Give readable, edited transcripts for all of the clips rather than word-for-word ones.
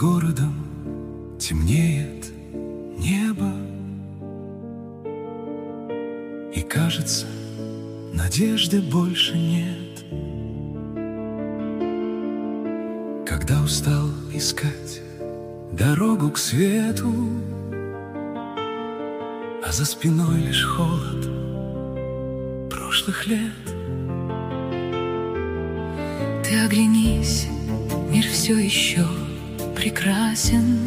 городом темнеет небо, и кажется, надежды больше нет. Когда устал искать дорогу к свету, а за спиной лишь холод прошлых лет. Ты оглянись, мир все еще прекрасен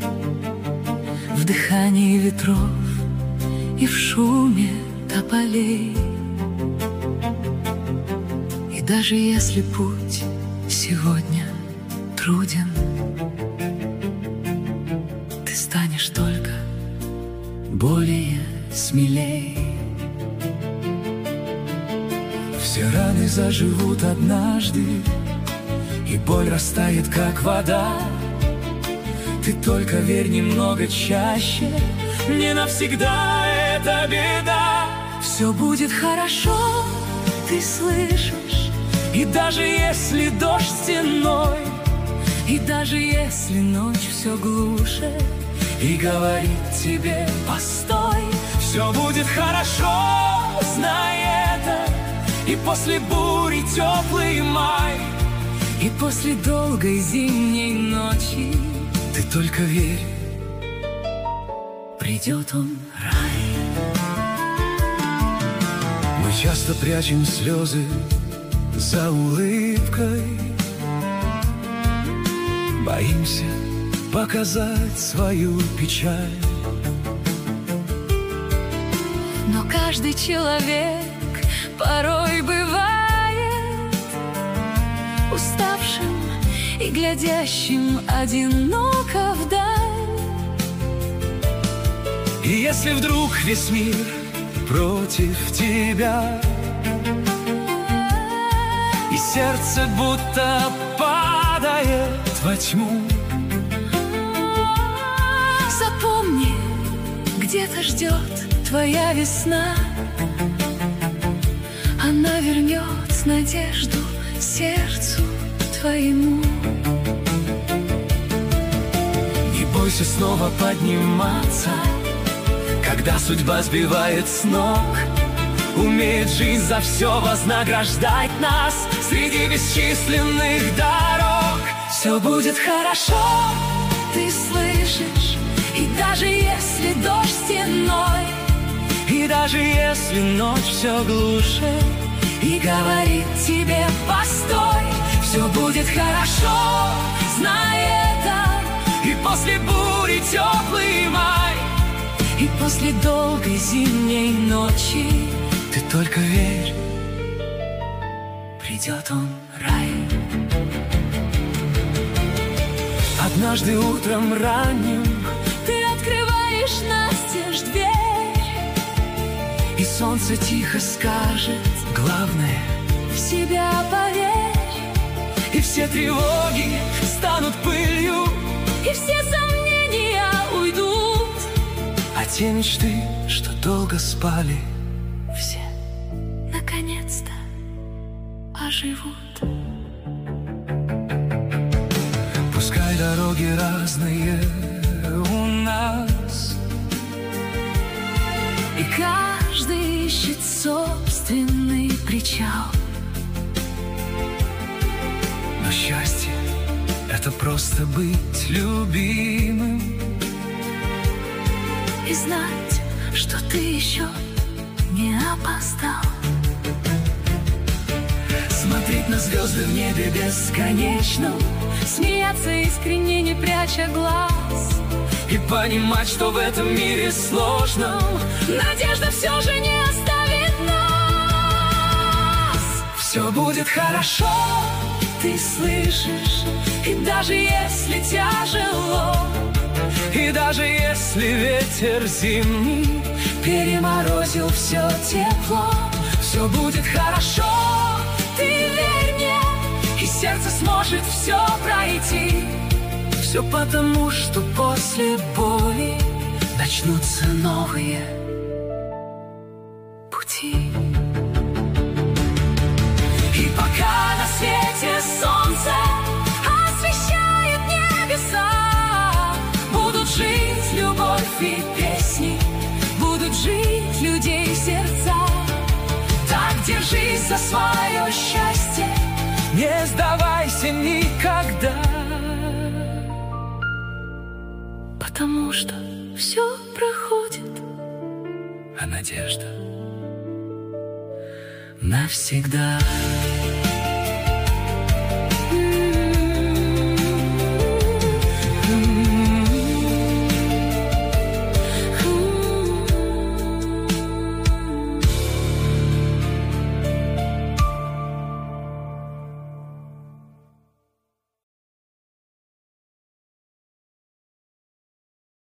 в дыхании ветров и в шуме тополей. И даже если путь сегодня труден, ты станешь только более смелей. Все раны заживут однажды, и боль растает, как вода. Ты только верь немного чаще, не навсегда это беда. Все будет хорошо, ты слышишь? И даже если дождь стеной, и даже если ночь все глуше и говорит тебе постой, все будет хорошо, знай это. И после бури теплый май, и после долгой зимней ночи, ты только верь, придет он, рай. Мы часто прячем слезы за улыбкой, боимся показать свою печаль. Но каждый человек порой бывает уставшим и глядящим одиноко вдаль. И если вдруг весь мир против тебя, и сердце будто падает во тьму, запомни, где-то ждет твоя весна. Она вернет надежду сердцу твоему. Не бойся снова подниматься, когда судьба сбивает с ног. Умеет жизнь за все вознаграждать нас среди бесчисленных дорог. Все будет хорошо, ты слышишь? И даже если дождь стеной, и даже если ночь все глуше и говорит тебе постой, все будет хорошо, знай это. И после бури теплый май, и после долгой зимней ночи, ты только верь, придет он, рай. Однажды утром ранним ты открываешь настежь дверь, и солнце тихо скажет: главное, в себя поверь. И все тревоги станут пылью, и все сомнения уйдут, а те мечты, что долго спали, все наконец-то оживут. Пускай дороги разные у нас, и каждый ищет собственный причал, но счастье — это просто быть любимым и знать, что ты еще не опоздал. Смотреть на звезды в небе бесконечно, смеяться искренне, не пряча глаз, и понимать, что в этом мире сложно надежда все же не оставит нас. Все будет хорошо, ты слышишь? И даже если тяжело, и даже если ветер зимний переморозил все тепло, все будет хорошо, ты верь мне, и сердце сможет все пройти. все потому, что после боли начнутся новые пути. И пока на свете солнце освещает небеса, потому что все проходит, а надежда навсегда.